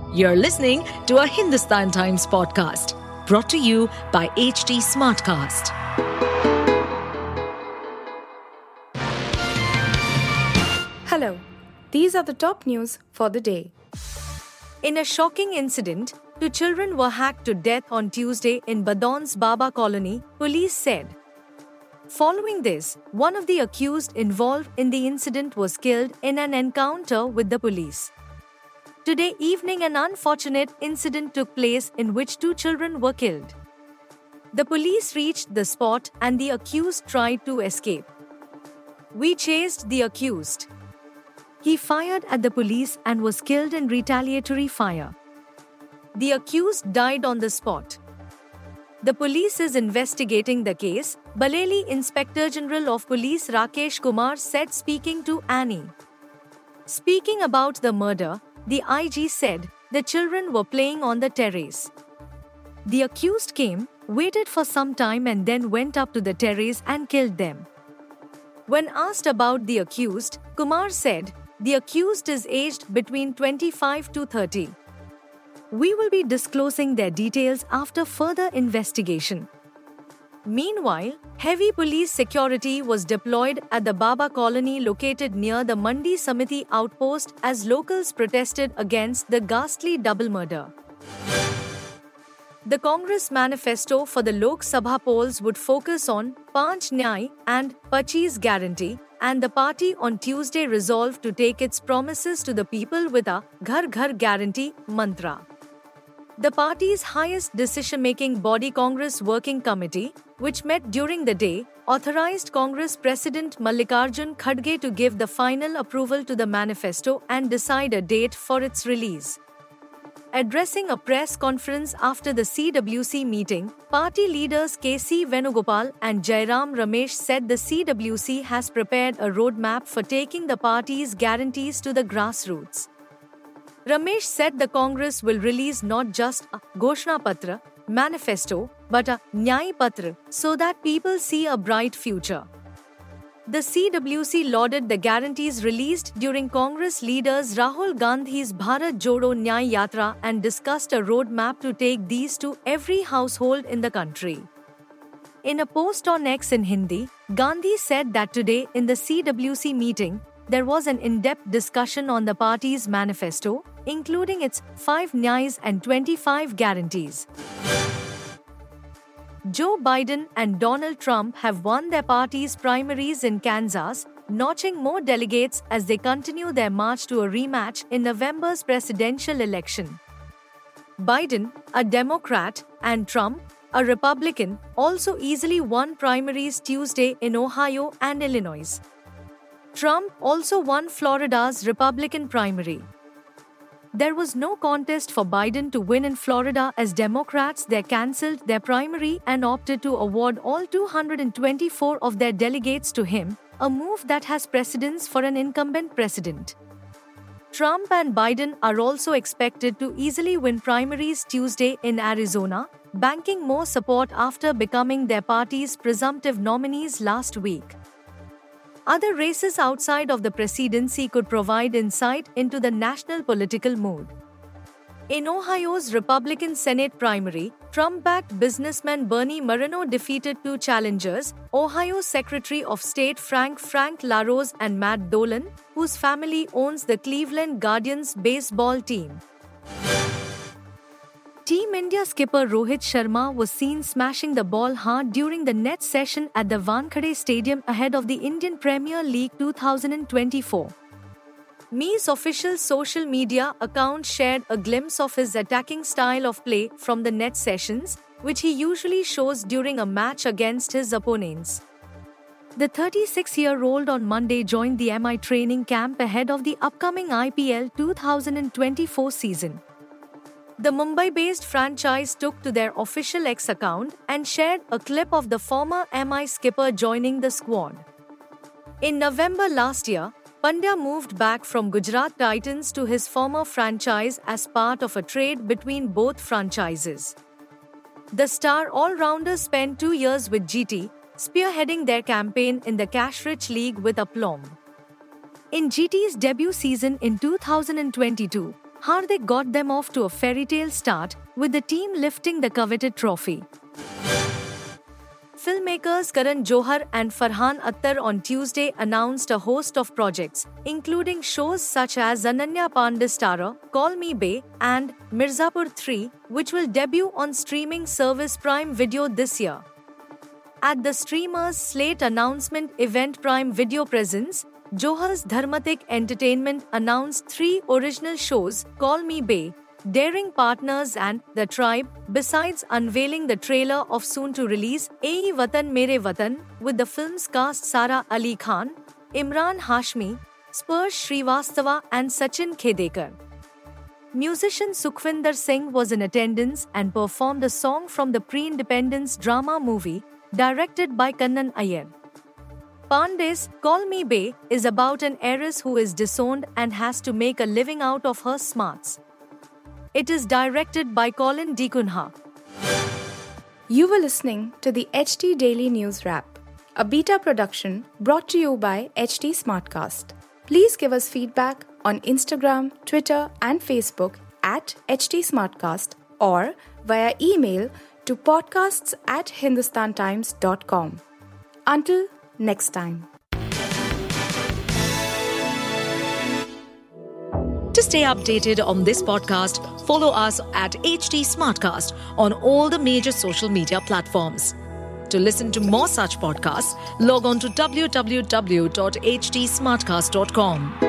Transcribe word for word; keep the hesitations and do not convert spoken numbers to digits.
You're listening to a Hindustan Times podcast brought to you by H T Smartcast. Hello, these are the top news for the day. In a shocking incident, two children were hacked to death on Tuesday in Badon's Baba colony, police said. Following this, one of the accused involved in the incident was killed in an encounter with the police. Today evening, an unfortunate incident took place in which two children were killed. The police reached the spot and the accused tried to escape. We chased the accused. He fired at the police and was killed in retaliatory fire. The accused died on the spot. The police is investigating the case, Bareilly Inspector General of Police Rakesh Kumar said, speaking to Annie. Speaking about the murder, the I G said the children were playing on the terrace. The accused came, waited for some time and then went up to the terrace and killed them. When asked about the accused, Kumar said, the accused is aged between twenty-five to thirty. We will be disclosing their details after further investigation. Meanwhile, heavy police security was deployed at the Baba colony located near the Mandi Samiti outpost as locals protested against the ghastly double murder. The Congress manifesto for the Lok Sabha polls would focus on Panch Nyay and Pachi's guarantee, and the party on Tuesday resolved to take its promises to the people with a Ghar Ghar guarantee mantra. The party's highest decision-making body, Congress Working Committee, which met during the day, authorized Congress President Mallikarjun Kharge to give the final approval to the manifesto and decide a date for its release. Addressing a press conference after the C W C meeting, party leaders K C Venugopal and Jairam Ramesh said the C W C has prepared a roadmap for taking the party's guarantees to the grassroots. Ramesh said the Congress will release not just a Ghoshna Patra, manifesto, but a Nyay Patra so that people see a bright future. The C W C lauded the guarantees released during Congress leaders Rahul Gandhi's Bharat Jodo Nyay Yatra and discussed a roadmap to take these to every household in the country. In a post on X in Hindi, Gandhi said that today in the C W C meeting, there was an in-depth discussion on the party's manifesto, including its five Nyays and twenty-five guarantees. Joe Biden and Donald Trump have won their party's primaries in Kansas, notching more delegates as they continue their march to a rematch in November's presidential election. Biden, a Democrat, and Trump, a Republican, also easily won primaries Tuesday in Ohio and Illinois. Trump also won Florida's Republican primary. There was no contest for Biden to win in Florida as Democrats there cancelled their primary and opted to award all two hundred twenty-four of their delegates to him, a move that has precedence for an incumbent president. Trump and Biden are also expected to easily win primaries Tuesday in Arizona, banking more support after becoming their party's presumptive nominees last week. Other races outside of the presidency could provide insight into the national political mood. In Ohio's Republican Senate primary, Trump-backed businessman Bernie Moreno defeated two challengers, Ohio Secretary of State Frank Frank LaRose and Matt Dolan, whose family owns the Cleveland Guardians baseball team. Team India skipper Rohit Sharma was seen smashing the ball hard during the Nets session at the Wankhede Stadium ahead of the Indian Premier League twenty twenty-four. M I's official social media account shared a glimpse of his attacking style of play from the Nets sessions, which he usually shows during a match against his opponents. The thirty-six-year-old on Monday joined the M I training camp ahead of the upcoming I P L twenty twenty-four season. The Mumbai-based franchise took to their official X account and shared a clip of the former M I skipper joining the squad. In November last year, Pandya moved back from Gujarat Titans to his former franchise as part of a trade between both franchises. The star all-rounder spent two years with G T, spearheading their campaign in the cash-rich league with aplomb. In G T's debut season in two thousand twenty-two, Hardik got them off to a fairy tale start, with the team lifting the coveted trophy. Filmmakers Karan Johar and Farhan Akhtar on Tuesday announced a host of projects, including shows such as Ananya Pandestara, Call Me Bae, and Mirzapur three, which will debut on streaming service Prime Video this year. At the streamer's slate announcement event Prime Video presents, Johar's Dharmatik Entertainment announced three original shows, Call Me Bae, Daring Partners and The Tribe, besides unveiling the trailer of soon-to-release Ae Watan Mere Watan, with the film's cast Sara Ali Khan, Imran Hashmi, Sparsh Srivastava and Sachin Khedekar. Musician Sukhvinder Singh was in attendance and performed a song from the pre-independence drama movie, directed by Kannan Iyer. Pandey's Call Me Bae is about an heiress who is disowned and has to make a living out of her smarts. It is directed by Colin Dekunha. You were listening to the H T Daily News Wrap, a beta production brought to you by H T Smartcast. Please give us feedback on Instagram, Twitter, and Facebook at H T Smartcast or via email to podcasts at hindustan times dot com. Until next time. To stay updated on this podcast, follow us at H T Smartcast on all the major social media platforms. To listen to more such podcasts, log on to w w w dot h t smartcast dot com.